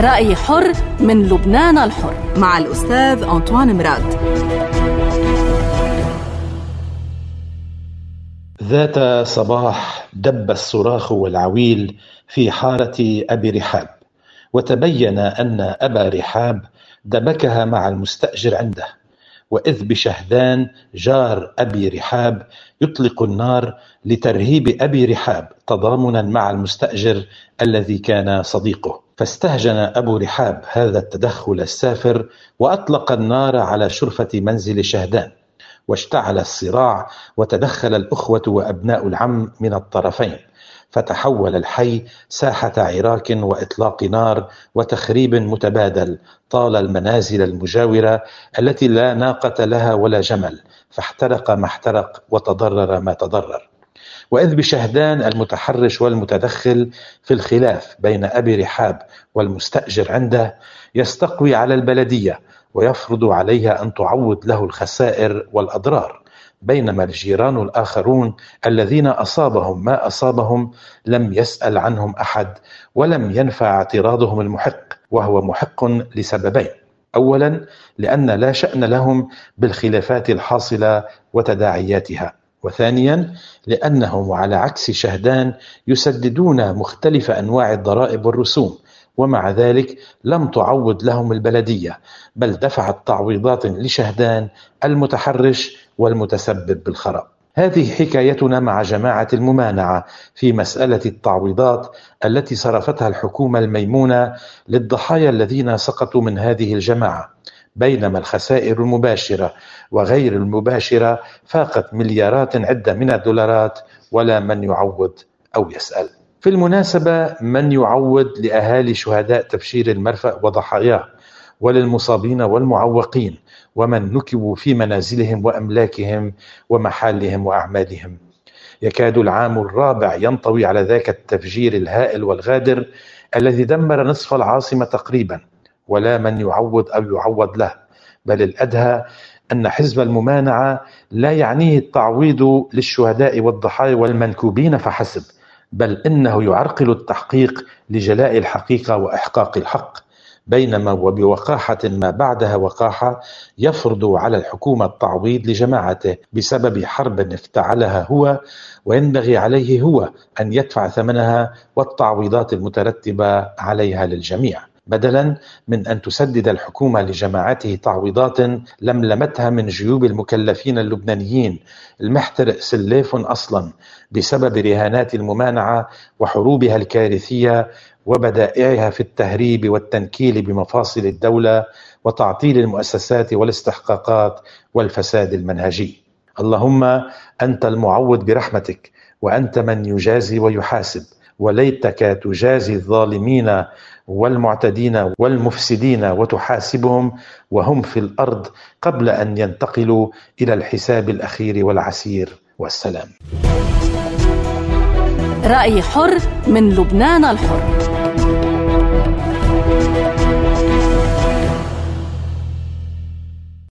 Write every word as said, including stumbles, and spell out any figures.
رأي حر من لبنان الحر مع الأستاذ أنطوان مراد. ذات صباح دب الصراخ والعويل في حارة أبي رحاب، وتبين أن أبا رحاب دبكها مع المستأجر عنده، وإذ بشهدان جار أبي رحاب يطلق النار لترهيب أبي رحاب تضامنا مع المستأجر الذي كان صديقه. فاستهجن أبو رحاب هذا التدخل السافر وأطلق النار على شرفة منزل شهدان، واشتعل الصراع وتدخل الأخوة وأبناء العم من الطرفين، فتحول الحي ساحة عراك وإطلاق نار وتخريب متبادل طال المنازل المجاورة التي لا ناقة لها ولا جمل، فاحترق ما احترق وتضرر ما تضرر. وإذ بشهدان المتحرش والمتدخل في الخلاف بين أبي رحاب والمستأجر عنده يستقوي على البلدية ويفرض عليها أن تعوض له الخسائر والأضرار، بينما الجيران الآخرون الذين أصابهم ما أصابهم لم يسأل عنهم أحد ولم ينفع اعتراضهم المحق، وهو محق لسببين: أولا لأن لا شأن لهم بالخلافات الحاصلة وتداعياتها، وثانيا لأنهم على عكس شهدان يسددون مختلف أنواع الضرائب والرسوم، ومع ذلك لم تعوض لهم البلدية، بل دفعت تعويضات لشهدان المتحرش والمتسبب بالخراب. هذه حكايتنا مع جماعة الممانعة في مسألة التعويضات التي صرفتها الحكومة الميمونة للضحايا الذين سقطوا من هذه الجماعة، بينما الخسائر المباشرة وغير المباشرة فاقت مليارات عدة من الدولارات، ولا من يعوض أو يسأل. في المناسبة، من يعوض لأهالي شهداء تبشير المرفأ وضحاياه، وللمصابين والمعوقين، ومن نكبوا في منازلهم وأملاكهم ومحالهم وأعمالهم؟ يكاد العام الرابع ينطوي على ذاك التفجير الهائل والغادر الذي دمر نصف العاصمة تقريبا، ولا من يعوض أو يعوض له. بل الأدهى أن حزب الممانعة لا يعنيه التعويض للشهداء والضحايا والمنكوبين فحسب، بل إنه يعرقل التحقيق لجلاء الحقيقة وإحقاق الحق، بينما وبوقاحة ما بعدها وقاحة يفرض على الحكومة التعويض لجماعته بسبب حرب افتعلها هو، وينبغي عليه هو أن يدفع ثمنها والتعويضات المترتبة عليها للجميع، بدلا من أن تسدد الحكومة لجماعته تعويضات لملمتها من جيوب المكلفين اللبنانيين المحترق سليف أصلا بسبب رهانات الممانعة وحروبها الكارثية وبدائعها في التهريب والتنكيل بمفاصل الدولة وتعطيل المؤسسات والاستحقاقات والفساد المنهجي. اللهم أنت المعوض برحمتك، وأنت من يجازي ويحاسب، وليتك تجازي الظالمين والمعتدين والمفسدين وتحاسبهم وهم في الأرض قبل أن ينتقلوا إلى الحساب الأخير والعسير. والسلام. رأي حر من لبنان الحر.